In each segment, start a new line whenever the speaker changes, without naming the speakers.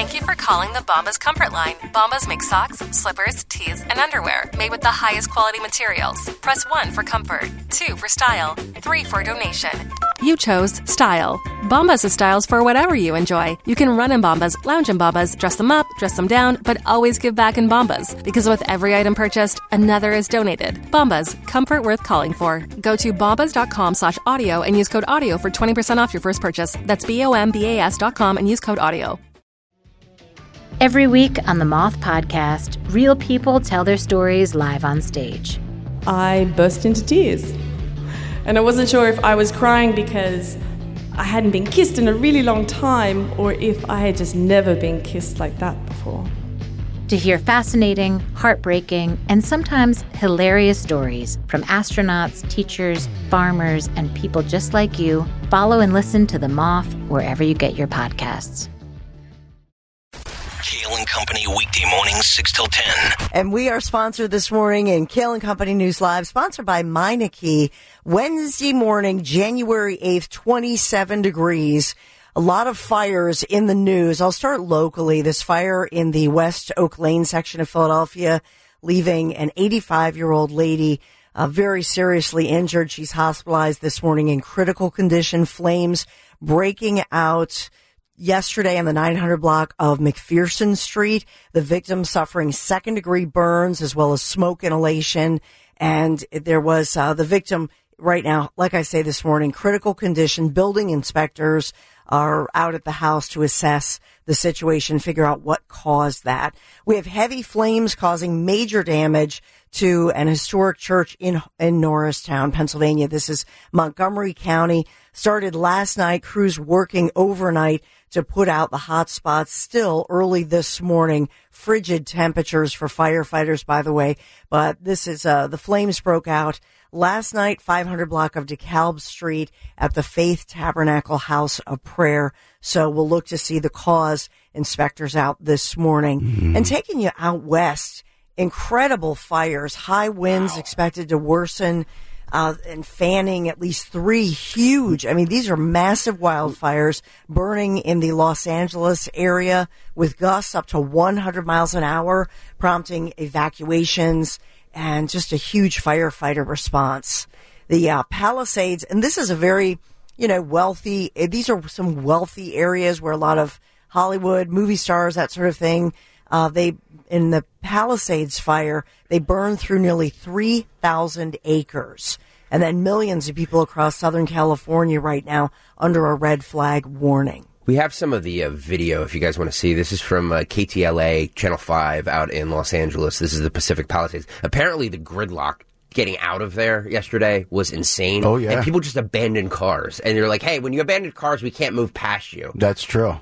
Thank you for calling the Bombas Comfort Line. Bombas make socks, slippers, tees, and underwear made with the highest quality materials. Press 1 for comfort, 2 for style, 3 for donation. You chose style. Bombas has styles for whatever you enjoy. You can run in Bombas, lounge in Bombas, dress them up, dress them down, but always give back in Bombas. Because with every item purchased, another is donated. Bombas, comfort worth calling for. Go to bombas.com/audio and use code AUDIO for 20% off your first purchase. That's BOMBAS.com and use code AUDIO.
Every week on the Moth Podcast, real people tell their stories live on stage.
I burst into tears. And I wasn't sure if I was crying because I hadn't been kissed in a really long time or if I had just never been kissed like that before.
To hear fascinating, heartbreaking, and sometimes hilarious stories from astronauts, teachers, farmers, and people just like you, follow and listen to The Moth wherever you get your podcasts.
Kale and Company weekday mornings 6 till 10.
And we are sponsored this morning in Kale and Company News Live, sponsored by Meineke. Wednesday morning, January 8th, 27 degrees. A lot of fires in the news. I'll start locally. This fire in the West Oak Lane section of Philadelphia, leaving an 85-year-old lady very seriously injured. She's hospitalized this morning in critical condition. Flames breaking out yesterday on the 900 block of McPherson Street. The victim suffering second-degree burns as well as smoke inhalation. And there was the victim right now, like I say this morning, critical condition. Building inspectors are out at the house to assess the situation, figure out what caused that. We have heavy flames causing major damage to an historic church in Norristown, Pennsylvania. This is Montgomery County. Started last night, crews working overnight to put out the hot spots. Still early this morning, frigid temperatures for firefighters, by the way. But this is, the flames broke out last night, 500 block of DeKalb Street at the Faith Tabernacle House of Prayer. So we'll look to see the cause. Inspectors out this morning. Mm-hmm. And taking you out west, incredible fires, high winds expected to worsen, and fanning at least 3 huge, I mean, these are massive wildfires burning in the Los Angeles area with gusts up to 100 miles an hour, prompting evacuations and just a huge firefighter response. The Palisades, and this is a very, wealthy, these are some wealthy areas where a lot of Hollywood, movie stars, that sort of thing, in the Palisades fire, they burned through nearly 3,000 acres. And then millions of people across Southern California right now under a red flag warning.
We have some of the video, if you guys want to see. This is from KTLA, Channel 5, out in Los Angeles. This is the Pacific Palisades. Apparently, the gridlock getting out of there yesterday was insane.
Oh, yeah.
And people just abandoned cars. And they're like, hey, when you abandon cars, we can't move past you.
That's true.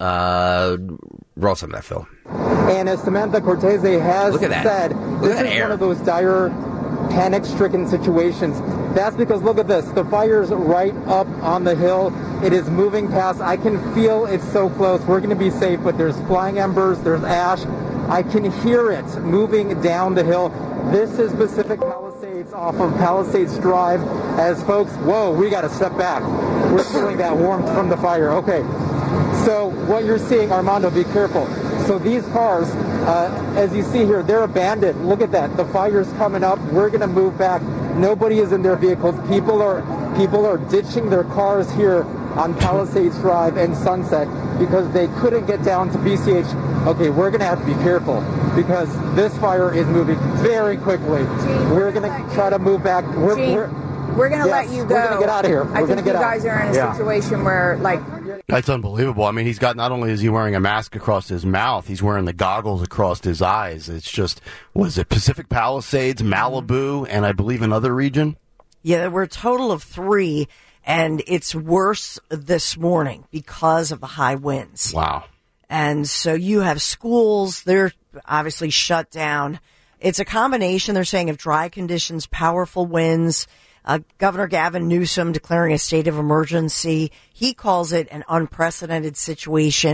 Roll some of that film.
And as Samantha Cortese has said, this is one of those dire, panic-stricken situations. That's because, look at this, the fire's right up on the hill. It is moving past. I can feel it's so close. We're going to be safe, but there's flying embers, there's ash. I can hear it moving down the hill. This is Pacific Palisades off of Palisades Drive. As folks, whoa, we got to step back. We're feeling that warmth from the fire. Okay, so what you're seeing, Armando, be careful. So these cars, as you see here, they're abandoned. Look at that. The fire's coming up. We're going to move back. Nobody is in their vehicles. People are ditching their cars here on Palisades Drive and Sunset because they couldn't get down to PCH. Okay, we're going to have to be careful because this fire is moving very quickly. We're going to try to move back. We're
going to let you go.
We're going to get out of here.
I think you guys are in a situation where,
That's unbelievable. I mean, he's got, not only is he wearing a mask across his mouth, he's wearing the goggles across his eyes. It's just, was it Pacific Palisades, Malibu, and I believe another region?
Yeah, there were a total of 3, and it's worse this morning because of the high winds.
Wow.
And so you have schools, they're obviously shut down. It's a combination, they're saying, of dry conditions, powerful winds. Governor Gavin Newsom declaring a state of emergency. He calls it an unprecedented situation.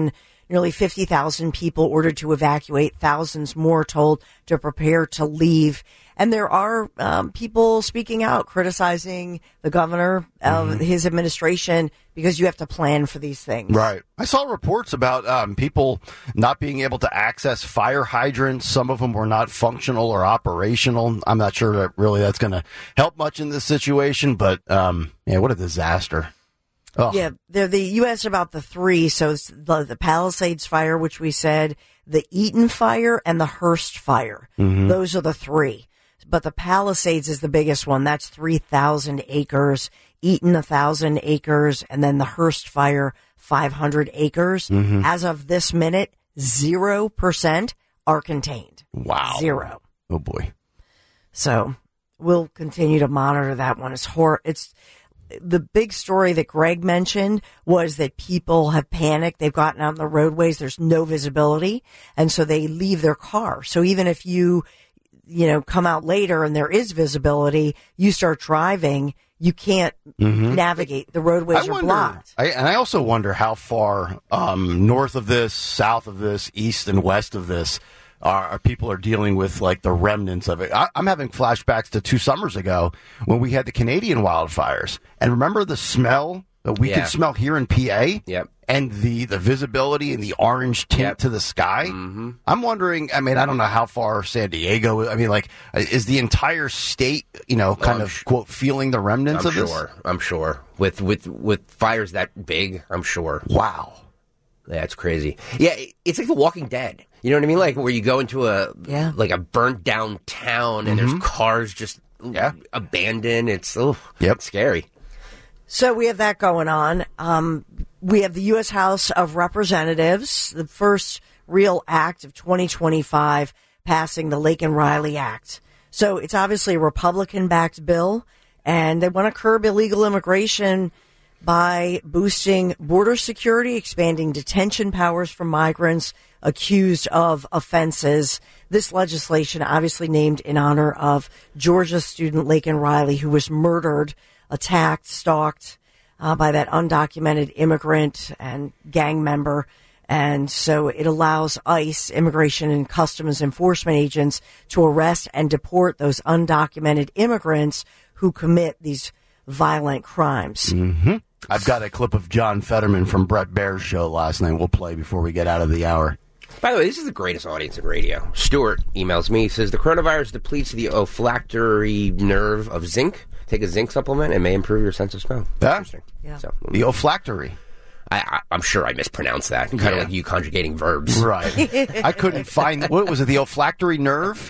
Nearly 50,000 people ordered to evacuate, thousands more told to prepare to leave. And there are people speaking out, criticizing the governor of his administration because you have to plan for these things.
Right. I saw reports about people not being able to access fire hydrants. Some of them were not functional or operational. I'm not sure that really that's going to help much in this situation, but what a disaster. Oh.
Yeah, they're the U.S. about the three. So it's the Palisades fire, which we said, the Eaton fire, and the Hearst fire. Those are the three. But the Palisades is the biggest one. That's 3,000 acres. Eaton, 1,000 acres. And then the Hearst fire, 500 acres. As of this minute, 0% are contained.
Wow.
0.
Oh, boy.
So we'll continue to monitor that one. It's the big story that Greg mentioned was that people have panicked. They've gotten out on the roadways. There's no visibility. And so they leave their car. So even if you come out later and there is visibility, you start driving, you can't navigate. The roadways are blocked.
I also wonder how far north of this, south of this, east and west of this our people are dealing with, like, the remnants of it. I'm having flashbacks to 2 summers ago when we had the Canadian wildfires. And remember the smell that we could smell here in PA?
Yep.
And the visibility and the orange tint to the sky? I'm wondering, I don't know how far San Diego is. Is the entire state, quote, feeling the remnants of this?
I'm sure. With fires that big, I'm sure.
Wow.
Yeah, it's crazy. Yeah, it's like The Walking Dead. You know what I mean? Like where you go into a burnt down town and there's cars just abandoned. It's scary.
So we have that going on. We have the U.S. House of Representatives, the first real act of 2025, passing the Laken Riley Act. So it's obviously a Republican-backed bill, and they want to curb illegal immigration by boosting border security, expanding detention powers for migrants accused of offenses. This legislation obviously named in honor of Georgia student Laken Riley, who was murdered, attacked, stalked by that undocumented immigrant and gang member. And so it allows ICE, Immigration and Customs Enforcement agents, to arrest and deport those undocumented immigrants who commit these violent crimes.
I've got a clip of John Fetterman from Brett Baer's show last night. We'll play before we get out of the hour.
By the way, this is the greatest audience in radio. Stuart emails me, says, the coronavirus depletes the olfactory nerve of zinc. Take a zinc supplement and may improve your sense of smell.
Interesting.
Yeah.
So, the olfactory.
I'm sure I mispronounced that. Kind of like you conjugating verbs.
Right. I couldn't find, what was it, the olfactory nerve?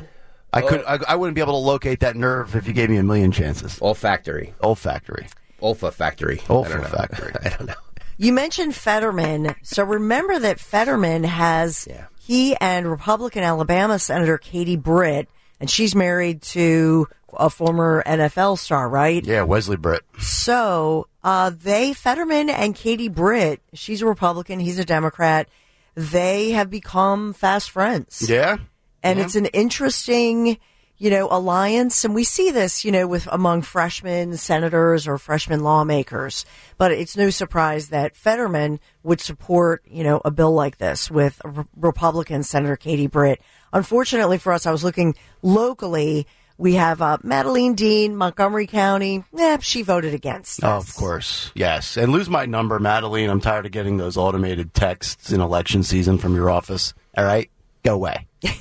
I wouldn't be able to locate that nerve if you gave me a million chances.
Olfactory.
Olfactory.
Olfa factory.
Olfactory.
I don't know.
You mentioned Fetterman. So remember that Fetterman has, he and Republican Alabama Senator Katie Britt, and she's married to a former NFL star, right?
Yeah, Wesley Britt.
So Fetterman and Katie Britt, she's a Republican, he's a Democrat, they have become fast friends.
Yeah.
And it's an interesting, alliance. And we see this, with among freshman senators or freshman lawmakers. But it's no surprise that Fetterman would support, a bill like this with Republican Senator Katie Britt. Unfortunately for us, I was looking locally. We have Madeline Dean, Montgomery County. She voted against this.
Oh, of course. Yes. And lose my number, Madeline. I'm tired of getting those automated texts in election season from your office. All right? Go away.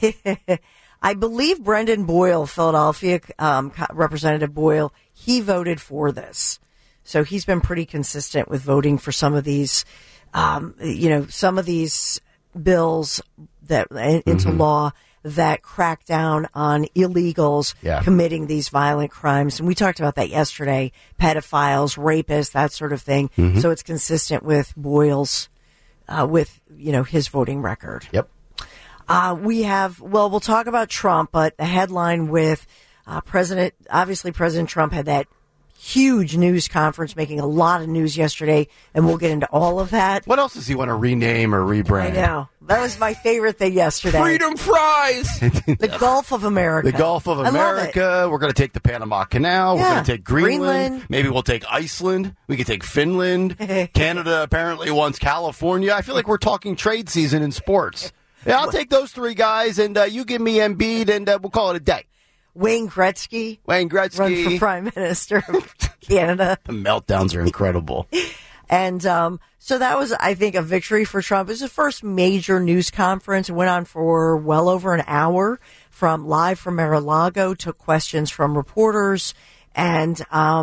I believe Brendan Boyle, Philadelphia, Representative Boyle, he voted for this. So he's been pretty consistent with voting for some of these, some of these bills that into law that crack down on illegals committing these violent crimes. And we talked about that yesterday, pedophiles, rapists, that sort of thing. So it's consistent with Boyle's, his voting record.
Yep.
We'll talk about Trump, but the headline with President Trump had that huge news conference making a lot of news yesterday, and we'll get into all of that.
What else does he want to rename or rebrand?
I know. That was my favorite thing yesterday.
Freedom fries!
The Gulf of America.
The Gulf of America. We're going to take the Panama Canal. We're going to take Greenland. Maybe we'll take Iceland. We could take Finland. Canada apparently wants California. I feel like we're talking trade season in sports. Yeah, I'll take those three guys, and you give me Embiid, and we'll call it a day.
Wayne Gretzky.
Run
for Prime Minister of Canada.
The meltdowns are incredible.
And so that was, I think, a victory for Trump. It was the first major news conference. It went on for well over an hour live from Mar-a-Lago, took questions from reporters. And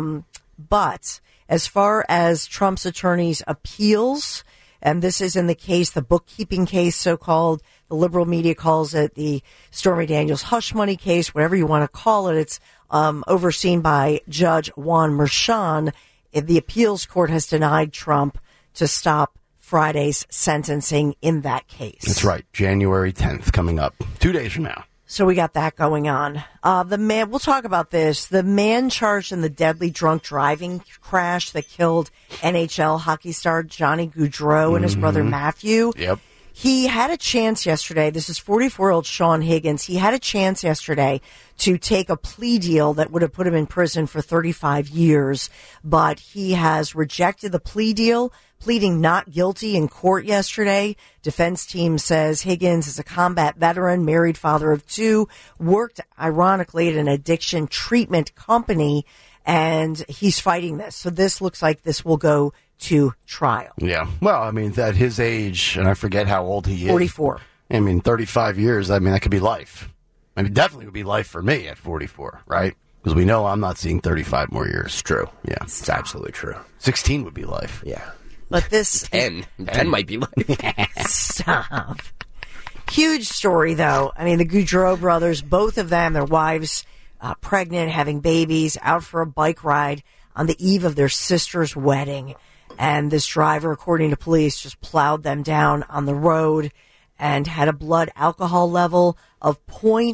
but as far as Trump's attorney's appeals, and this is in the case, the bookkeeping case, so-called, the liberal media calls it the Stormy Daniels hush money case, whatever you want to call it. It's overseen by Judge Juan Merchan. The appeals court has denied Trump to stop Friday's sentencing in that case.
That's right. January 10th coming up 2 days from now.
So we got that going on. We'll talk about this. The man charged in the deadly drunk driving crash that killed NHL hockey star Johnny Gaudreau and his brother Matthew.
Yep.
He had a chance yesterday. This is 44-year-old Sean Higgins. He had a chance yesterday to take a plea deal that would have put him in prison for 35 years, but he has rejected the plea deal, pleading not guilty in court yesterday. Defense team says Higgins is a combat veteran, married, father of two, worked, ironically, at an addiction treatment company, and he's fighting this. So this looks like this will go to trial.
Yeah. Well, I mean, at his age, and I forget how old he is.
44.
I mean, 35 years, I mean, that could be life. I mean, definitely would be life for me at 44, right? Because we know I'm not seeing 35 more years.
It's true.
Yeah.
It's absolutely true.
16 would be life.
Yeah.
But this...
10 might be life.
Stop. Huge story, though. I mean, the Gaudreau brothers, both of them, their wives, pregnant, having babies, out for a bike ride on the eve of their sister's wedding. And this driver, according to police, just plowed them down on the road and had a blood alcohol level of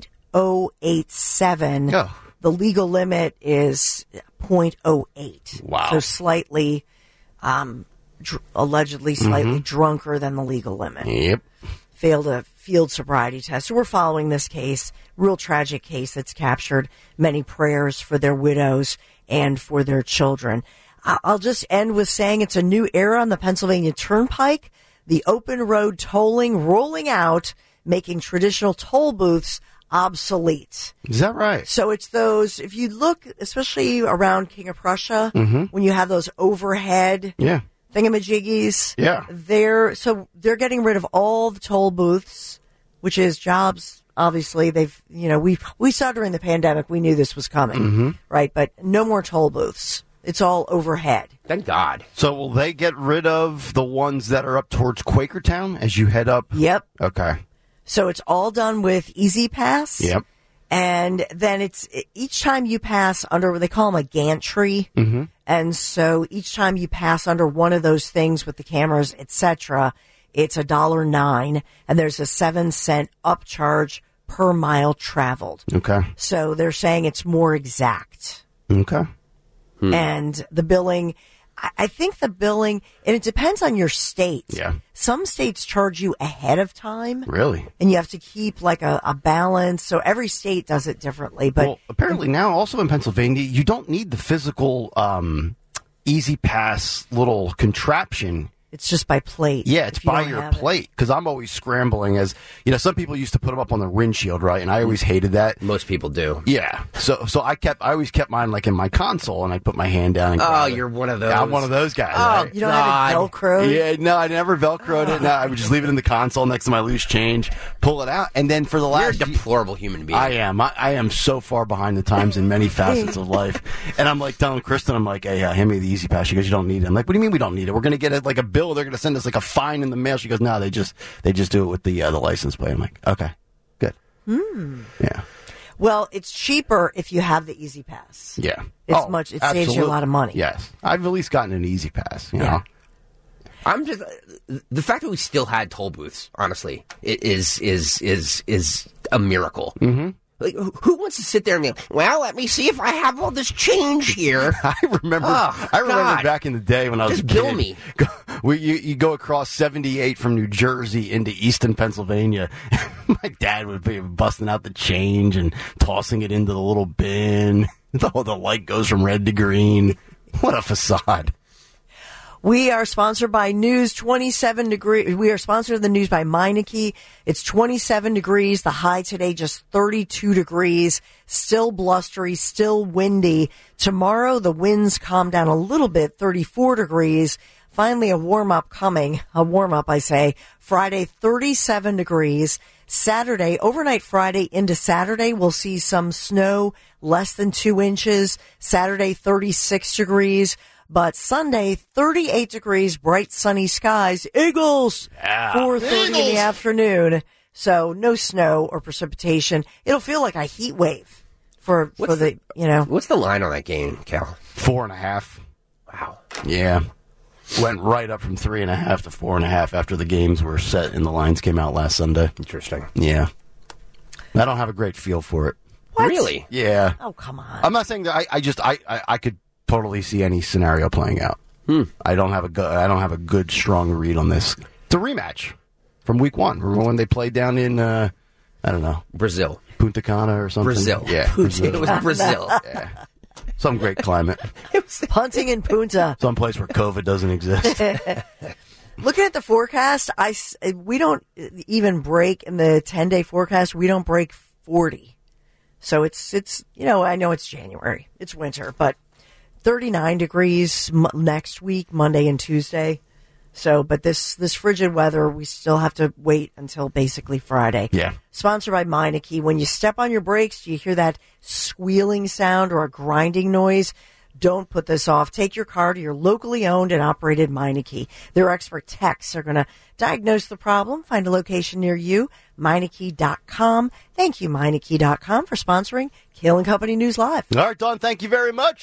0.087.
Oh.
The legal limit is 0.08.
Wow.
So slightly, allegedly slightly drunker than the legal limit.
Yep.
Failed a field sobriety test. So we're following this case, real tragic case that's captured many prayers for their widows and for their children. I'll just end with saying it's a new era on the Pennsylvania Turnpike. The open road tolling rolling out, making traditional toll booths obsolete.
Is that right?
So it's those, if you look, especially around King of Prussia, when you have those overhead thingamajiggies, they're getting rid of all the toll booths, which is jobs. Obviously, we saw during the pandemic, we knew this was coming, right? But no more toll booths. It's all overhead.
Thank God.
So will they get rid of the ones that are up towards Quakertown as you head up?
Yep.
Okay.
So it's all done with Easy Pass.
Yep.
And then it's each time you pass under, they call them a gantry. And so each time you pass under one of those things with the cameras, etc., it's $1.09, and there's a 7-cent upcharge per mile traveled.
Okay.
So they're saying it's more exact.
Okay.
And the billing, I think the billing, and it depends on your state.
Yeah.
Some states charge you ahead of time.
Really?
And you have to keep like a balance. So every state does it differently. But
apparently now also in Pennsylvania, you don't need the physical Easy Pass little contraption.
It's just by plate.
Yeah, it's by your plate. Because I'm always scrambling as, some people used to put them up on their windshield, right? And I always hated that.
Most people do.
Yeah. So I always kept mine like in my console, and I put my hand down and grab it.
You're one of those.
Yeah, I'm one of those guys.
Oh,
right?
you don't have it Velcroed?
Yeah, no, I never Velcroed it. No, I would just leave it in the console next to my loose change, pull it out, and then for the last...
You're a deplorable human being.
I am. I am so far behind the times in many facets of life. And I'm like telling Kristen, I'm like, hey, hand me the Easy Pass. She goes, you don't need it. I'm like, what do you mean we don't need it? We're going to get a bill. They're going to send us a fine in the mail. She goes, no, they just do it with the license plate. I'm like, okay, good. Yeah.
Well, it's cheaper if you have the Easy Pass.
Yeah.
It saves you a lot of money.
Yes. I've at least gotten an Easy Pass, you know.
I'm just the fact that we still had toll booths, honestly, is a miracle. Like, who wants to sit there and be like, well, let me see if I have all this change here?
I remember back in the day when I was
just kill me.
You go across 78 from New Jersey into Easton, Pennsylvania. My dad would be busting out the change and tossing it into the little bin. The light goes from red to green. What a facade.
We are sponsored by News 27 degrees. We are sponsored of the news by Meineke. It's 27 degrees. The high today just 32 degrees. Still blustery, still windy. Tomorrow the winds calm down a little bit, 34 degrees. Finally a warm-up coming. A warm-up, I say. Friday, 37 degrees. Saturday, overnight Friday into Saturday, we'll see some snow, less than 2 inches. Saturday, 36 degrees. But Sunday, 38 degrees, bright sunny skies. Eagles! 4:30 in the afternoon. So no snow or precipitation. It'll feel like a heat wave for the
What's the line on that game, Cal?
4.5.
Wow.
Yeah. Went right up from 3.5 to 4.5 after the games were set and the lines came out last Sunday.
Interesting.
Yeah. I don't have a great feel for it.
What?
Really?
Yeah.
Oh, come on.
I'm not saying that I could totally see any scenario playing out. I don't have a good strong read on this. It's a rematch from week 1. Remember when they played down in I don't know,
Brazil,
Punta Cana or something?
Brazil.
Yeah,
Brazil. It was Brazil.
Yeah. Some great climate.
Punting in Punta.
Some place where COVID doesn't exist.
Looking at the forecast, we don't even break in the 10-day forecast. We don't break 40. So it's I know it's January, it's winter, but 39 degrees next week, Monday and Tuesday. So, but this frigid weather, we still have to wait until basically Friday.
Yeah.
Sponsored by Meineke. When you step on your brakes, do you hear that squealing sound or a grinding noise? Don't put this off. Take your car to your locally owned and operated Meineke. Their expert techs are going to diagnose the problem, find a location near you. Meineke.com. Thank you, Meineke.com, for sponsoring Kale and Company News Live.
All right, Don, thank you very much.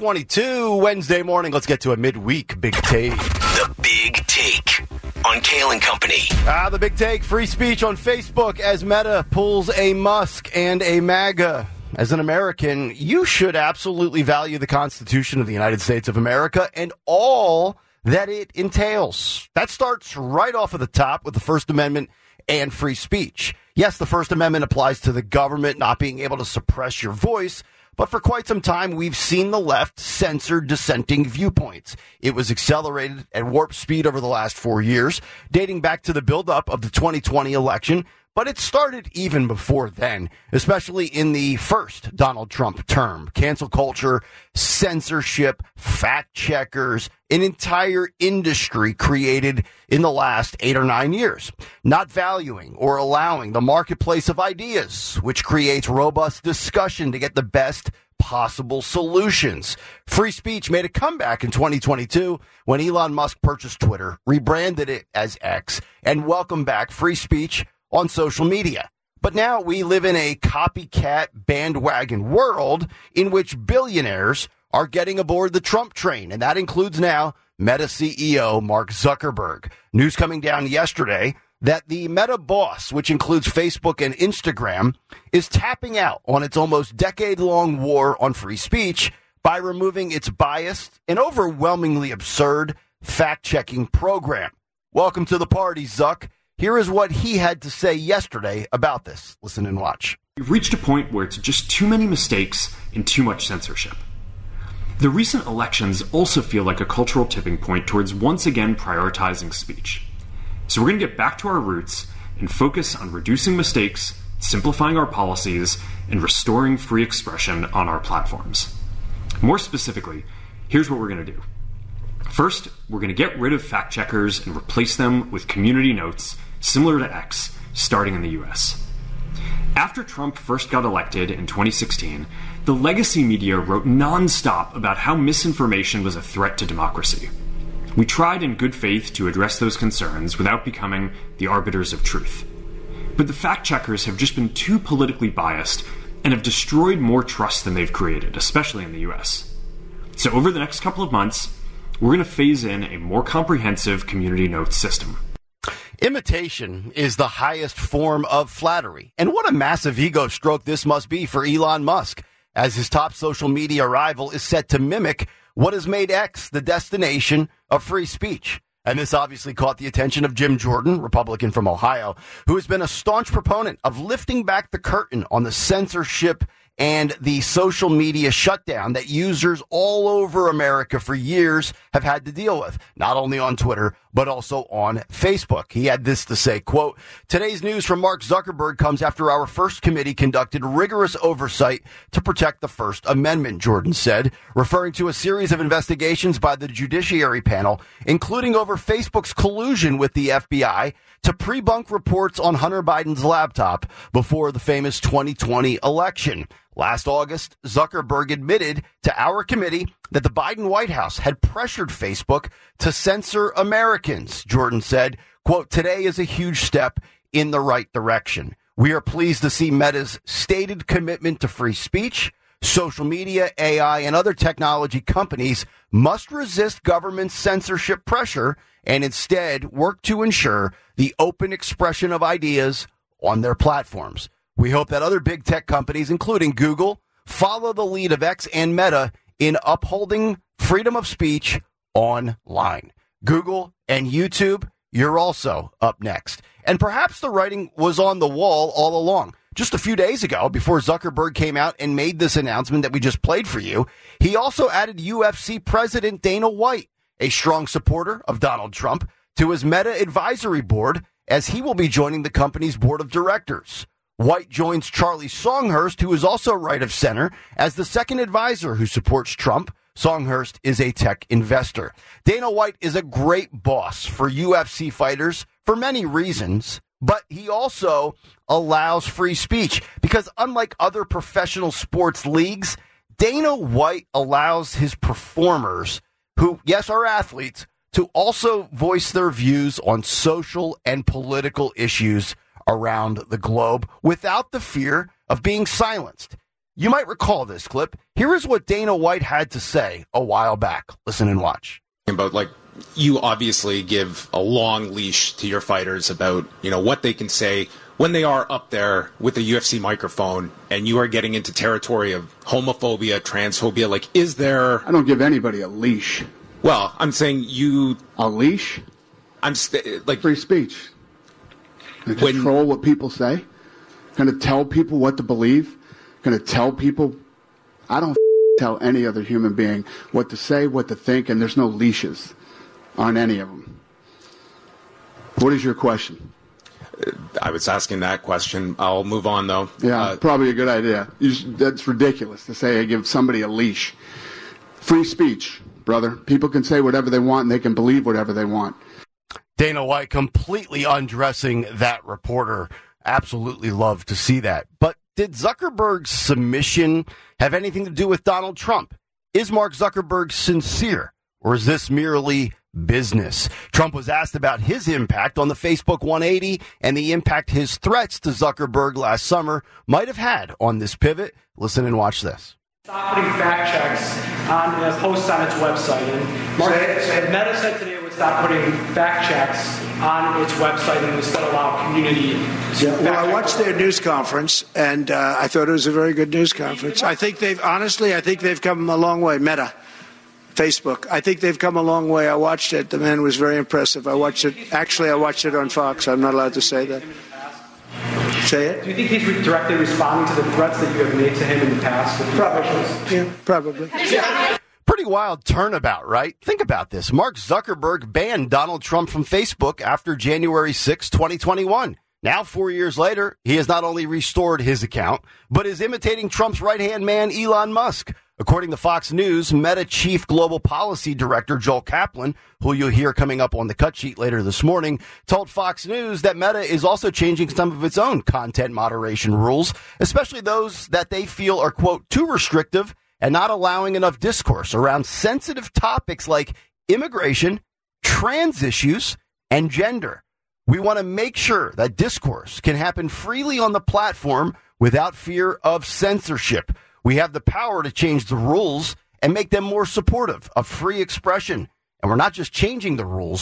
6:22 Wednesday morning. Let's get to a midweek Big Take.
The Big Take on Kale and Company.
The Big Take, free speech on Facebook as Meta pulls a Musk and a MAGA. As an American, you should absolutely value the Constitution of the United States of America and all that it entails. That starts right off at the top with the First Amendment and free speech. Yes, the First Amendment applies to the government not being able to suppress your voice, but for quite some time, we've seen the left censor dissenting viewpoints. It was accelerated at warp speed over the last 4 years, dating back to the buildup of the 2020 election. But it started even before then, especially in the first Donald Trump term. Cancel culture, censorship, fact checkers, an entire industry created in the last 8 or 9 years. Not valuing or allowing the marketplace of ideas, which creates robust discussion to get the best possible solutions. Free speech made a comeback in 2022 when Elon Musk purchased Twitter, rebranded it as X, and welcomed back free speech on social media. But now we live in a copycat bandwagon world in which billionaires are getting aboard the Trump train, and that includes now Meta CEO Mark Zuckerberg. News coming down yesterday that the Meta boss, which includes Facebook and Instagram, is tapping out on its almost decade-long war on free speech by removing its biased and overwhelmingly absurd fact-checking program. Welcome to the party, Zuck. Here is what he had to say yesterday about this. Listen and watch.
We've reached a point where it's just too many mistakes and too much censorship. The recent elections also feel like a cultural tipping point towards once again prioritizing speech. So we're going to get back to our roots and focus on reducing mistakes, simplifying our policies, and restoring free expression on our platforms. More specifically, here's what we're going to do. First, we're going to get rid of fact checkers and replace them with community notes similar to X, starting in the US. After Trump first got elected in 2016, the legacy media wrote nonstop about how misinformation was a threat to democracy. We tried in good faith to address those concerns without becoming the arbiters of truth. But the fact checkers have just been too politically biased and have destroyed more trust than they've created, especially in the US. So over the next couple of months, we're going to phase in a more comprehensive community notes system.
Imitation is the highest form of flattery. And what a massive ego stroke this must be for Elon Musk, as his top social media rival is set to mimic what has made X the destination of free speech. And this obviously caught the attention of Jim Jordan, Republican from Ohio, who has been a staunch proponent of lifting back the curtain on the censorship and the social media shutdown that users all over America for years have had to deal with, not only on Twitter, but also on Facebook. He had this to say, quote, "Today's news from Mark Zuckerberg comes after our first committee conducted rigorous oversight to protect the First Amendment," Jordan said, referring to a series of investigations by the Judiciary Panel, including over Facebook's collusion with the FBI to pre-bunk reports on Hunter Biden's laptop before the famous 2020 election. Last August, Zuckerberg admitted to our committee that the Biden White House had pressured Facebook to censor Americans. Jordan said, quote, "Today is a huge step in the right direction. We are pleased to see Meta's stated commitment to free speech. Social media, AI, and other technology companies must resist government censorship pressure and instead work to ensure the open expression of ideas on their platforms. We hope that other big tech companies, including Google, follow the lead of X and Meta in upholding freedom of speech online. Google and YouTube, you're also up next." And perhaps the writing was on the wall all along. Just a few days ago, before Zuckerberg came out and made this announcement that we just played for you, he also added UFC President Dana White, a strong supporter of Donald Trump, to his Meta advisory board, as he will be joining the company's board of directors. White joins Charlie Songhurst, who is also right of center, as the second advisor who supports Trump. Songhurst is a tech investor. Dana White is a great boss for UFC fighters for many reasons, but he also allows free speech because unlike other professional sports leagues, Dana White allows his performers, who, yes, are athletes, to also voice their views on social and political issues around the globe without the fear of being silenced. You might recall this clip. Here is what Dana White had to say a while back. Listen and watch.
About, like, you obviously give a long leash to your fighters about, what they can say when they are up there with a UFC microphone and you are getting into territory of homophobia, transphobia. Like, is there...
I don't give anybody a leash.
Well, I'm saying you...
A leash?
Like...
Free speech. Control what people say? Going to tell people what to believe? Going to tell people? I don't tell any other human being what to say, what to think, and there's no leashes on any of them. What is your question?
I was asking that question. I'll move on, though.
Yeah, probably a good idea. That's ridiculous to say I give somebody a leash. Free speech, brother. People can say whatever they want and they can believe whatever they want.
Dana White completely undressing that reporter. Absolutely love to see that. But did Zuckerberg's submission have anything to do with Donald Trump? Is Mark Zuckerberg sincere, or is this merely business? Trump was asked about his impact on the Facebook 180 and the impact his threats to Zuckerberg last summer might have had on this pivot. Listen and watch this.
Stop putting fact checks on posts on its website. And Meta said today it would stop putting fact checks on its website and instead allow community.
Well, I watched their news conference, and I thought it was a very good news conference. I think they've come a long way. Meta, Facebook. I think they've come a long way. I watched it. The man was very impressive. I watched it on Fox. I'm not allowed to say that. Say it?
Do you think he's directly responding to the threats that you have made to him in the past?
Probably. Yeah, probably.
Pretty wild turnabout, right? Think about this. Mark Zuckerberg banned Donald Trump from Facebook after January 6, 2021. Now, 4 years later, he has not only restored his account, but is imitating Trump's right-hand man, Elon Musk. According to Fox News, Meta Chief Global Policy Director Joel Kaplan, who you'll hear coming up on the cut sheet later this morning, told Fox News that Meta is also changing some of its own content moderation rules, especially those that they feel are, quote, too restrictive and not allowing enough discourse around sensitive topics like immigration, trans issues, and gender. We want to make sure that discourse can happen freely on the platform without fear of censorship. We have the power to change the rules and make them more supportive of free expression. And we're not just changing the rules,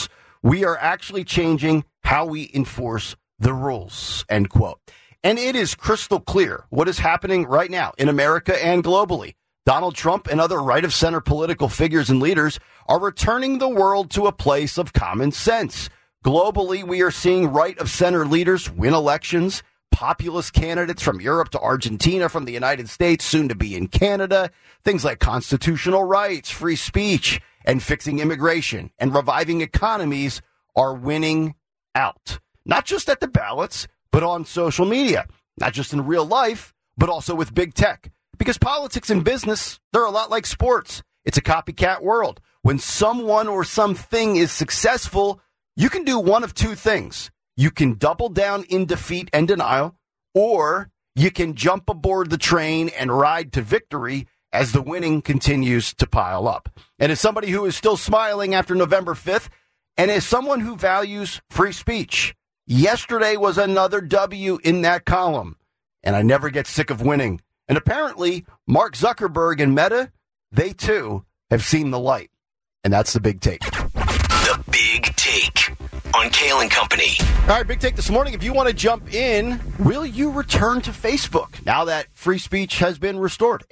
We are actually changing how we enforce the rules, end quote. And it is crystal clear what is happening right now in America and globally. Donald Trump and other right-of-center political figures and leaders are returning the world to a place of common sense. Globally, we are seeing right-of-center leaders win elections, populist candidates from Europe to Argentina, from the United States, soon to be in Canada, things like constitutional rights, free speech, and fixing immigration and reviving economies are winning out. Not just at the ballots, but on social media. Not just in real life, but also with big tech. Because politics and business, they're a lot like sports. It's a copycat world. When someone or something is successful, you can do one of two things. You can double down in defeat and denial, or you can jump aboard the train and ride to victory as the winning continues to pile up. And as somebody who is still smiling after November 5th, and as someone who values free speech, yesterday was another W in that column. And I never get sick of winning. And apparently, Mark Zuckerberg and Meta, they too have seen the light. And that's the big take.
The Big Take on Kale and Company.
All right, big take this morning. If you want to jump in, will you return to Facebook now that free speech has been restored?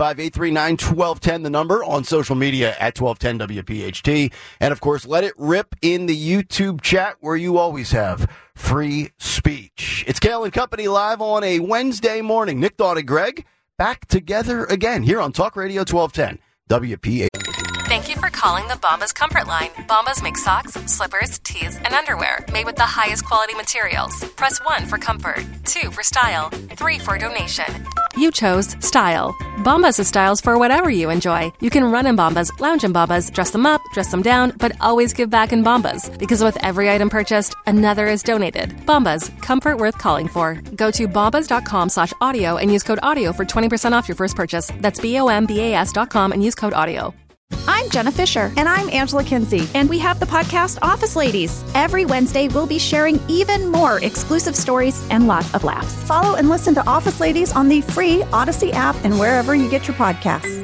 855-839-1210, the number on social media at 1210 WPHT. And, of course, let it rip in the YouTube chat where you always have free speech. It's Kale and Company live on a Wednesday morning. Nick, Dawn, and Greg back together again here on Talk Radio 1210 WPHT.
Thank you for calling the Bombas Comfort Line. Bombas make socks, slippers, tees, and underwear made with the highest quality materials. Press 1 for comfort, 2 for style, 3 for donation. You chose style. Bombas has styles for whatever you enjoy. You can run in Bombas, lounge in Bombas, dress them up, dress them down, but always give back in Bombas. Because with every item purchased, another is donated. Bombas, comfort worth calling for. Go to bombas.com/audio and use code AUDIO for 20% off your first purchase. That's BOMBAS.com and use code AUDIO.
I'm Jenna Fisher. And I'm Angela Kinsey. And we have the podcast Office Ladies. Every Wednesday, we'll be sharing even more exclusive stories and lots of laughs. Follow and listen to Office Ladies on the free Odyssey app and wherever you get your podcasts.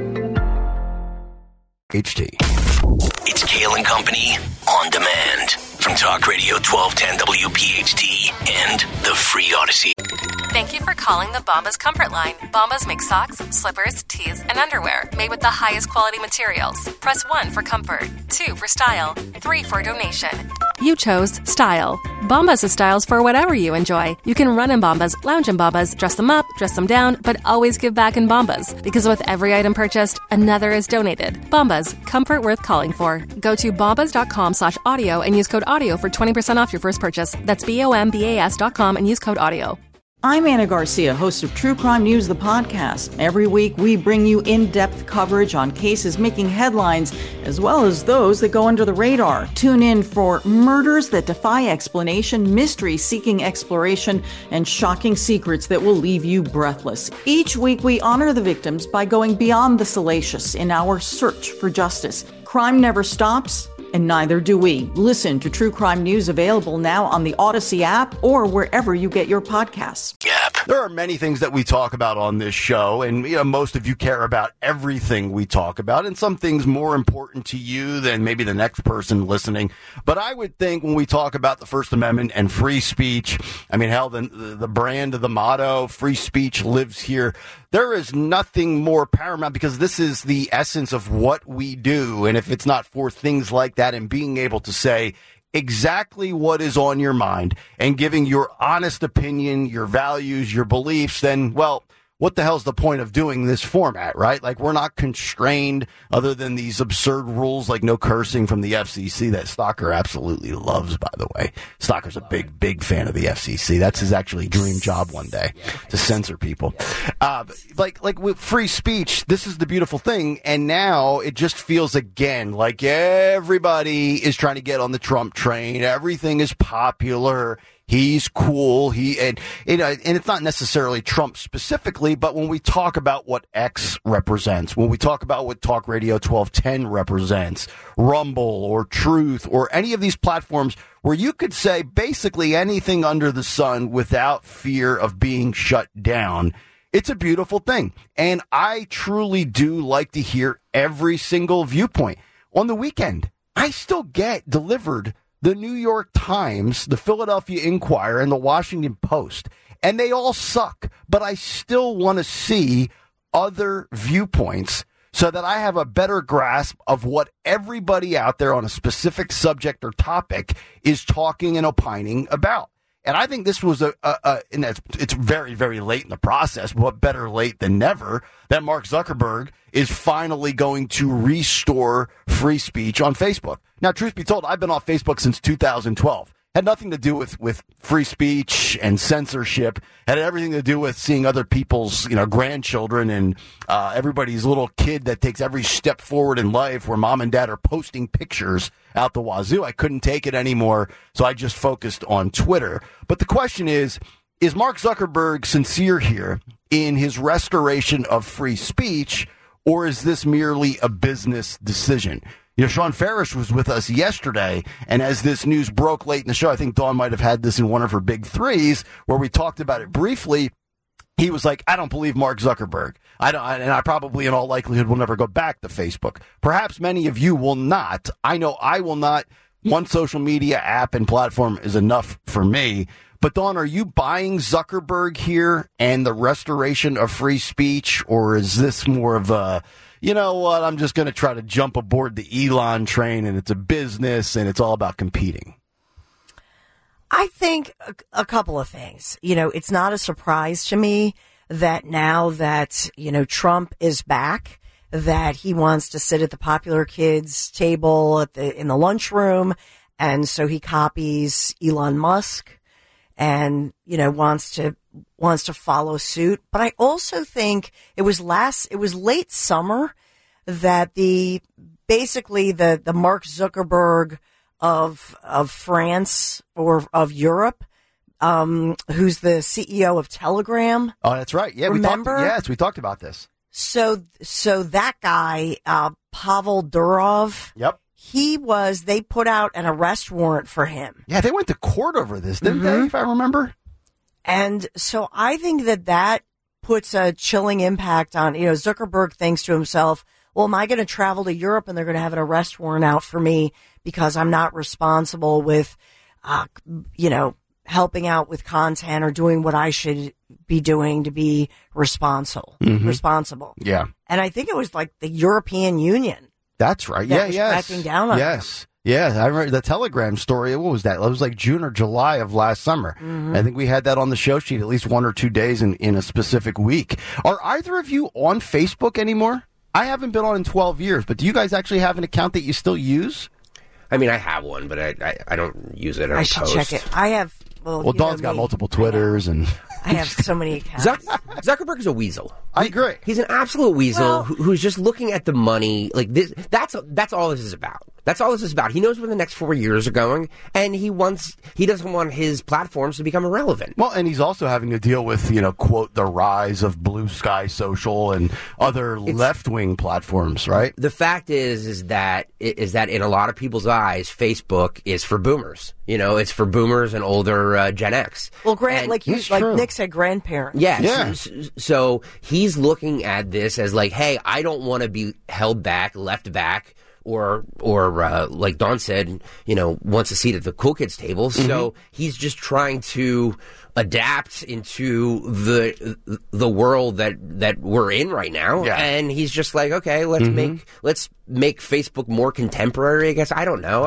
HT.
It's Kale and Company on demand from Talk Radio 1210 WPHT and the free Odyssey.
Thank you for calling the Bombas Comfort Line. Bombas make socks, slippers, tees, and underwear made with the highest quality materials. Press 1 for comfort, 2 for style, 3 for donation. You chose style. Bombas has styles for whatever you enjoy. You can run in Bombas, lounge in Bombas, dress them up, dress them down, but always give back in Bombas. Because with every item purchased, another is donated. Bombas, comfort worth calling for. Go to bombas.com/audio and use code AUDIO for 20% off your first purchase. That's BOMBAS.com and use code AUDIO.
I'm Anna Garcia, host of True Crime News, the podcast. Every week, we bring you in-depth coverage on cases making headlines, as well as those that go under the radar. Tune in for murders that defy explanation, mysteries seeking exploration, and shocking secrets that will leave you breathless. Each week, we honor the victims by going beyond the salacious in our search for justice. Crime never stops, and neither do we. Listen to True Crime News, available now on the Odyssey app or wherever you get your podcasts.
There are many things that we talk about on this show, and most of you care about everything we talk about, and some things more important to you than maybe the next person listening. But I would think when we talk about the First Amendment and free speech, I mean, hell, the brand of the motto, free speech lives here, there is nothing more paramount, because this is the essence of what we do. And if it's not for things like that and being able to say exactly what is on your mind and giving your honest opinion, your values, your beliefs, then, well, what the hell's the point of doing this format, right? Like, we're not constrained other than these absurd rules like no cursing from the FCC that Stalker absolutely loves, by the way. Stalker's a big, big fan of the FCC. That's his actually dream job one day, to censor people. Like with free speech, this is the beautiful thing. And now it just feels again like everybody is trying to get on the Trump train. Everything is popular. He's cool. And it's not necessarily Trump specifically, but when we talk about what X represents, when we talk about what Talk Radio 1210 represents, Rumble or Truth or any of these platforms where you could say basically anything under the sun without fear of being shut down, it's a beautiful thing. And I truly do like to hear every single viewpoint. On the weekend, I still get delivered the New York Times, the Philadelphia Inquirer, and the Washington Post. And they all suck. But I still want to see other viewpoints so that I have a better grasp of what everybody out there on a specific subject or topic is talking and opining about. And I think this was and it's very, very late in the process, but better late than never, that Mark Zuckerberg is finally going to restore free speech on Facebook. Now, truth be told, I've been off Facebook since 2012. Had nothing to do with free speech and censorship. Had everything to do with seeing other people's, grandchildren and everybody's little kid that takes every step forward in life where mom and dad are posting pictures out the wazoo. I couldn't take it anymore, so I just focused on Twitter. But the question is Mark Zuckerberg sincere here in his restoration of free speech, or is this merely a business decision? Sean Farish was with us yesterday, and as this news broke late in the show, I think Dawn might have had this in one of her big threes, where we talked about it briefly. He was like, I don't believe Mark Zuckerberg. And I probably, in all likelihood, will never go back to Facebook. Perhaps many of you will not. I know I will not. One social media app and platform is enough for me. But, Dawn, are you buying Zuckerberg here and the restoration of free speech, or is this more of a, you know what, I'm just going to try to jump aboard the Elon train and it's a business and it's all about competing?
I think a couple of things. It's not a surprise to me that now that, Trump is back, that he wants to sit at the popular kids table in the lunchroom. And so he copies Elon Musk and, wants to follow suit. But I also think it was late summer that the Mark Zuckerberg of France or of Europe, who's the CEO of Telegram.
Oh, that's right. Yeah,
remember?
We talked about this.
So that guy, Pavel Durov.
Yep.
They put out an arrest warrant for him.
Yeah, they went to court over this, didn't they, if I remember?
And so I think that puts a chilling impact on, Zuckerberg thinks to himself, well, am I going to travel to Europe and they're going to have an arrest warrant out for me because I'm not responsible with, helping out with content or doing what I should be doing to be responsible.
Yeah.
And I think it was like the European Union.
That's right.
Cracking down on them.
Yeah, I remember the Telegram story. What was that? It was like June or July of last summer. Mm-hmm. I think we had that on the show sheet at least 1 or 2 days in a specific week. Are either of you on Facebook anymore? I haven't been on in 12 years, but do you guys actually have an account that you still use?
I mean, I have one, but I don't use it.
I should check it. I have.
Well, Dawn's got multiple Twitters and.
I have so many accounts.
Zuckerberg is a weasel.
I agree.
He's an absolute weasel who's just looking at the money. Like this, that's all this is about. That's all this is about. He knows where the next 4 years are going, and he doesn't want his platforms to become irrelevant.
Well, and he's also having to deal with, quote, the rise of Blue Sky Social and other left-wing platforms, right?
The fact is that in a lot of people's eyes, Facebook is for boomers. It's for boomers and older Gen X.
Well, like Nick said, grandparents.
Yes. Yeah. So he's looking at this as like, hey, I don't want to be held back, left back. Or like Dawn said, wants a seat at the cool kids table. Mm-hmm. So he's just trying to adapt into the world that we're in right now. Yeah. And he's just like, okay, let's make Facebook more contemporary, I guess. I don't know.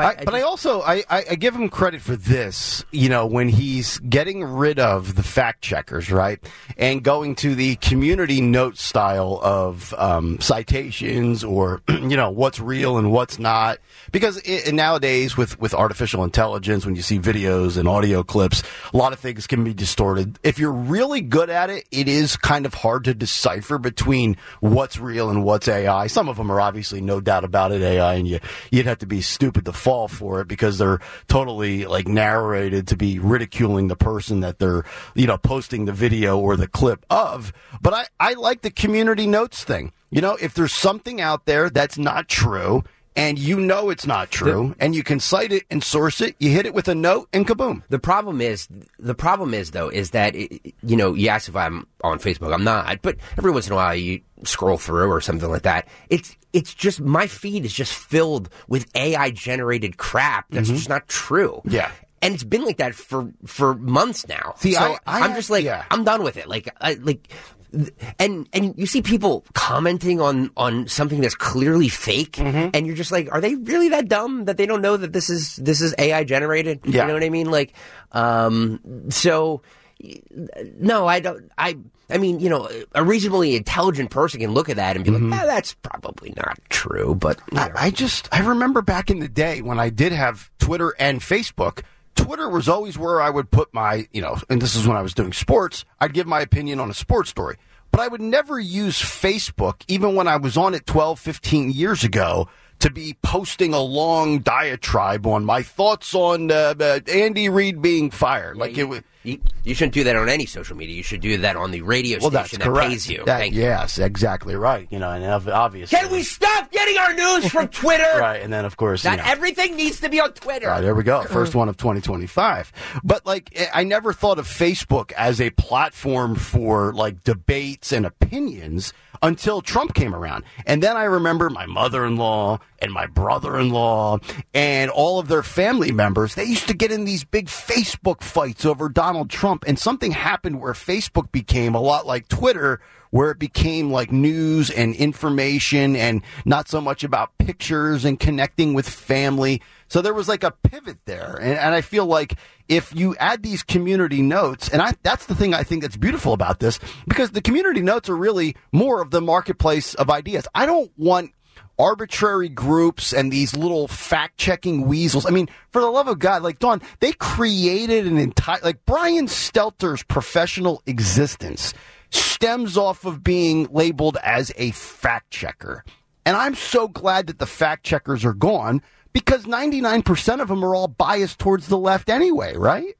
I give him credit for this, when he's getting rid of the fact checkers, right? And going to the community note style of citations or, what's real and what's not. Because nowadays with artificial intelligence, when you see videos and audio clips, a lot of things can be distorted. If you're really good at it, it is kind of hard to decipher between what's real and what's AI. Some of them are obviously no doubt about it, AI, and you'd have to be stupid to fall for it because they're totally like narrated to be ridiculing the person that they're, posting the video or the clip of. But I like the community notes thing. If there's something out there that's not true, and it's not true, and you can cite it and source it, you hit it with a note, and kaboom.
The problem is though, is that, yes, if I'm on Facebook, I'm not, but every once in a while you scroll through or something like that. it's just, my feed is just filled with AI generated crap that's just not true.
Yeah.
And it's been like that for months now.
See,
so I'm just like, I'm done with it. And you see people commenting on something that's clearly fake, and you're just like, are they really that dumb that they don't know that this is AI generated?
Yeah.
You know what I mean? Like, so no, I don't. I mean, you know, a reasonably intelligent person can look at that and be like, that's probably not true. But
I remember back in the day when I did have Twitter and Facebook. Twitter was always where I would put my, you know, and this is when I was doing sports, I'd give my opinion on a sports story. But I would never use Facebook, even when I was on it 12, 15 years ago, to be posting a long diatribe on my thoughts on Andy Reid being fired.
You shouldn't do that on any social media. You should do that on the radio station that pays you.
Yes, exactly right. You know, and obviously,
can we stop getting our news from Twitter?
Right, and then of course,
not everything needs to be on Twitter.
Right, there we go. First one of 2025. But like, I never thought of Facebook as a platform for like debates and opinions until Trump came around. And then I remember my mother-in-law and my brother-in-law and all of their family members, they used to get in these big Facebook fights over Donald Trump. And something happened where Facebook became a lot like Twitter, where it became like news and information and not so much about pictures and connecting with family. So there was like a pivot there. And I feel like if you add these community notes, and that's the thing I think that's beautiful about this, because the community notes are really more of the marketplace of ideas. I don't want arbitrary groups and these little fact-checking weasels. I mean, for the love of God, like, Dawn, they created an entire, like, Brian Stelter's professional existence stems off of being labeled as a fact-checker. And I'm so glad that the fact-checkers are gone, because 99% of them are all biased towards the left anyway, right?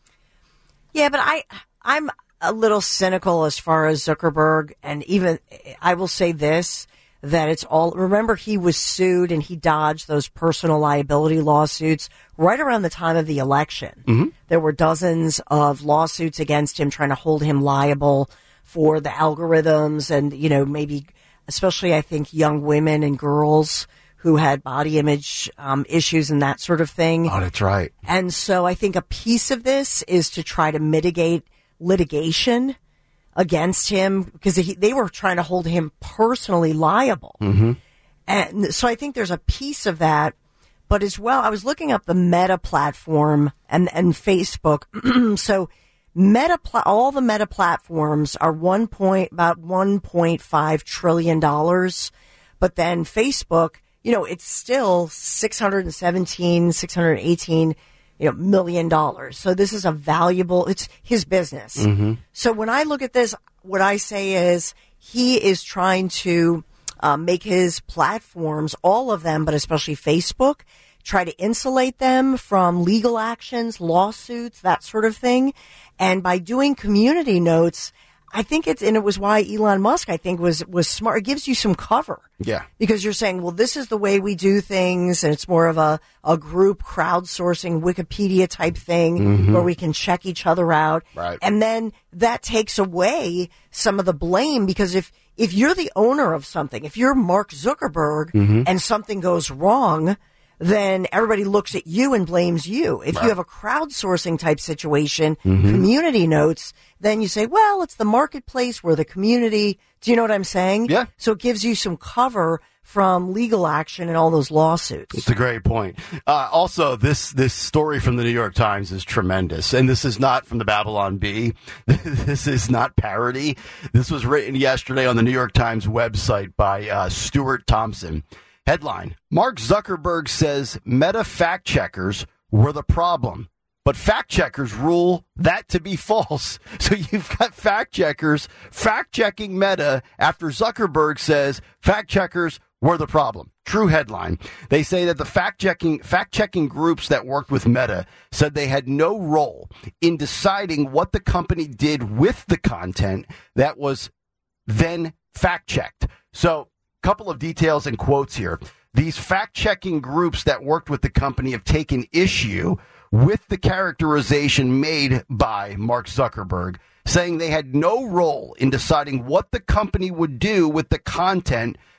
Yeah, but I'm a little cynical as far as Zuckerberg, and even I will say this, that it's all, remember he was sued and he dodged those personal liability lawsuits right around the time of the election. There were dozens of lawsuits against him trying to hold him liable for the algorithms and, you know, maybe especially I think young women and girls who had body image issues and that sort of thing.
Oh, that's right.
And so I think a piece of this is to try to mitigate litigation against him, because they were trying to hold him personally liable. And so I think there's a piece of that. But as well, I was looking up the Meta platform and Facebook. So all the Meta platforms are about $1.5 trillion. But then Facebook, you know, it's still $618 million. So this is it's his business. So when I look at this, what I say is he is trying to make his platforms, all of them, but especially Facebook, try to insulate them from legal actions, lawsuits, that sort of thing. And by doing community notes, I think it was why Elon Musk, I think, was smart. It gives you some cover.
Yeah.
Because you're saying, well, this is the way we do things, and it's more of a group crowdsourcing Wikipedia type thing where we can check each other out.
Right.
And then that takes away some of the blame, because if you're the owner of something, if you're Mark Zuckerberg and something goes wrong, then everybody looks at you and blames you. If you have a crowdsourcing type situation, community notes, then you say, well, it's the marketplace where the community, do you know what I'm saying?
Yeah.
So it gives you some cover from legal action and all those lawsuits.
It's a great point. Also, this story from the New York Times is tremendous. And this is not from the Babylon Bee. This is not parody. This was written yesterday on the New York Times website by Stuart Thompson. Headline: Mark Zuckerberg says Meta fact checkers were the problem, but fact checkers rule that to be false. So you've got fact checkers fact checking Meta after Zuckerberg says fact checkers were the problem. True headline. They say that the fact checking groups that worked with Meta said they had no role in deciding what the company did with the content that was then fact checked. So, couple of details and quotes here. These fact-checking groups that worked with the company have taken issue with the characterization made by Mark Zuckerberg, saying they had no role in deciding what the company would do with the content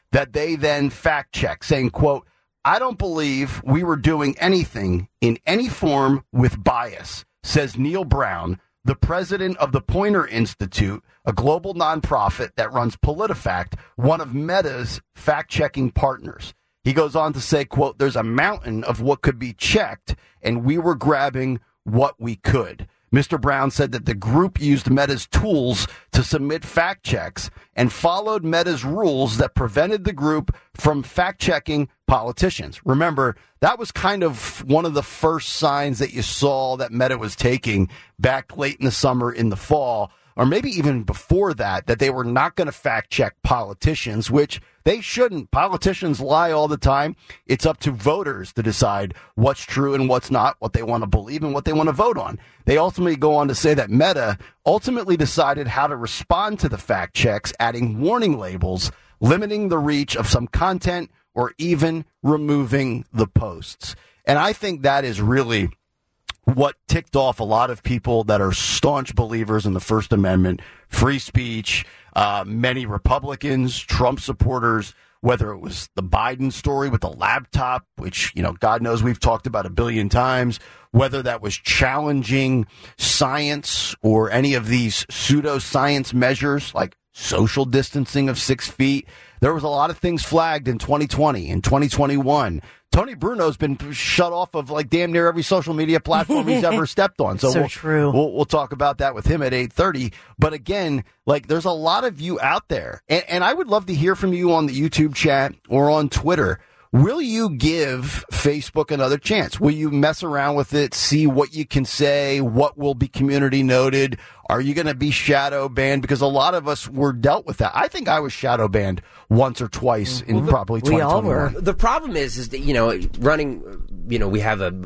that they then fact check, saying, quote, "I don't believe we were doing anything in any form with bias," says Neil Brown, the president of the Poynter Institute, a global nonprofit that runs PolitiFact, one of Meta's fact-checking partners. He goes on to say, quote, "There's a mountain of what could be checked, and we were grabbing what we could." Mr. Brown said that the group used Meta's tools to submit fact checks and followed Meta's rules that prevented the group from fact-checking politicians. Remember, that was kind of one of the first signs that you saw that Meta was taking back late in the summer, in the fall, or maybe even before that they were not going to fact-check politicians, which they shouldn't. Politicians lie all the time. It's up to voters to decide what's true and what's not, what they want to believe and what they want to vote on. They ultimately go on to say that Meta ultimately decided how to respond to the fact checks, adding warning labels, limiting the reach of some content, or even removing the posts. And I think that is really what ticked off a lot of people that are staunch believers in the First Amendment, free speech, many Republicans, Trump supporters, whether it was the Biden story with the laptop, which, God knows we've talked about a billion times, whether that was challenging science or any of these pseudoscience measures like social distancing of 6 feet. There was a lot of things flagged in 2020 and 2021. Tony Bruno's been shut off of like damn near every social media platform he's ever stepped on. So
true.
We'll talk about that with him at 8:30. But again, like there's a lot of you out there, and I would love to hear from you on the YouTube chat or on Twitter. Will you give Facebook another chance? Will you mess around with it, see what you can say, what will be community noted? Are you going to be shadow banned? Because a lot of us were dealt with that. I think I was shadow banned once or twice in probably 2021. We all were.
The problem is that, running, we have a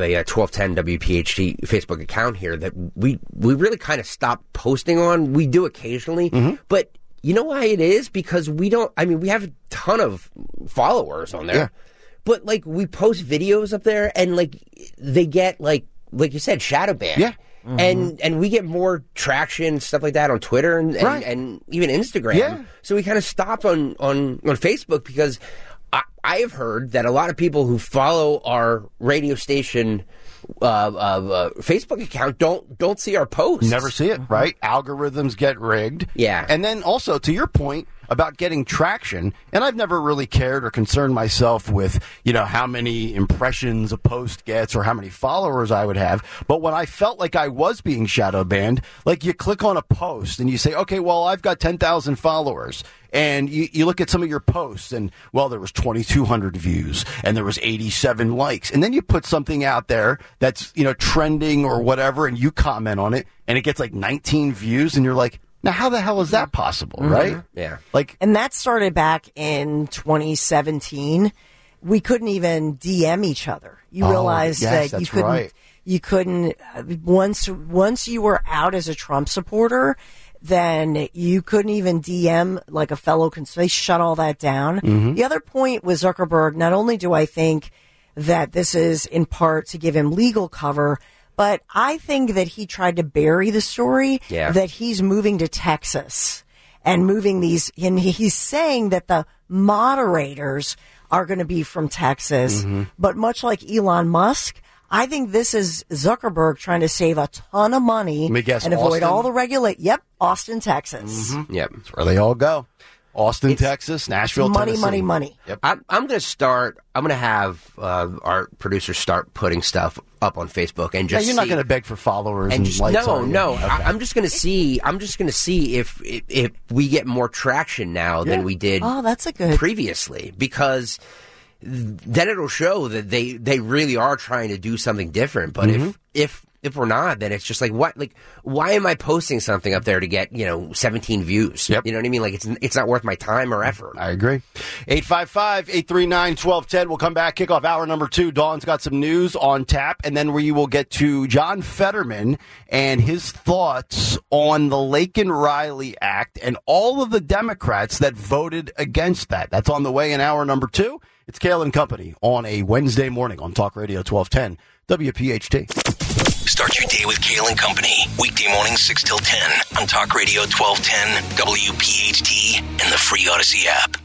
1210 WPHT Facebook account here that we really kind of stopped posting on. We do occasionally, but you know why it is? Because we have a ton of followers on there. Yeah. But, we post videos up there, and, they get, like you said, shadow banned. Yeah. Mm-hmm. And we get more traction, stuff like that on Twitter and even Instagram. Yeah. So we kind of stopped on Facebook because I have heard that a lot of people who follow our radio station Facebook account don't see our posts.
Never see it, right? Algorithms get rigged.
Yeah.
And then also, to your point about getting traction, and I've never really cared or concerned myself with, how many impressions a post gets or how many followers I would have. But when I felt like I was being shadow banned, you click on a post and you say, okay, well, I've got 10,000 followers. And you look at some of your posts and, well, there was 2,200 views and there was 87 likes. And then you put something out there that's, trending or whatever, and you comment on it and it gets 19 views and you're like, now how the hell is that possible, right?
Yeah.
And that started back in 2017. We couldn't even DM each other. You realized that you couldn't, once you were out as a Trump supporter, then you couldn't even DM a fellow. They shut all that down. Mm-hmm. The other point with Zuckerberg, not only do I think that this is in part to give him legal cover, but I think that he tried to bury the story that he's moving to Texas and moving these. And he's saying that the moderators are going to be from Texas. Mm-hmm. But much like Elon Musk, I think this is Zuckerberg trying to save a ton of money and avoid all the regulation. Yep, Austin, Texas.
Mm-hmm. Yep,
that's where they all go. Austin, Texas, Nashville, Tennessee.
Money.
Yep.
I'm going to have our producers start putting stuff up on Facebook and just.
You're not going to beg for followers and likes.
No.
Okay.
I'm just going to see. I'm just going to see if we get more traction now than we did.
Oh, that's a good
previously, because then it'll show that they really are trying to do something different. But if we're not, then it's just what? Why am I posting something up there to get 17 views?
Yep.
You know what I mean? It's not worth my time or effort.
I agree. 855-839-1210. We'll come back, kick off hour number 2. Dawn's got some news on tap, and then we will get to John Fetterman and his thoughts on the Laken Riley Act and all of the Democrats that voted against that. That's on the way in hour number 2. It's Kale and Company on a Wednesday morning on Talk Radio 1210 WPHT.
Start your day with Kale and Company. Weekday mornings 6 till 10 on Talk Radio 1210 WPHT and the free Odyssey app.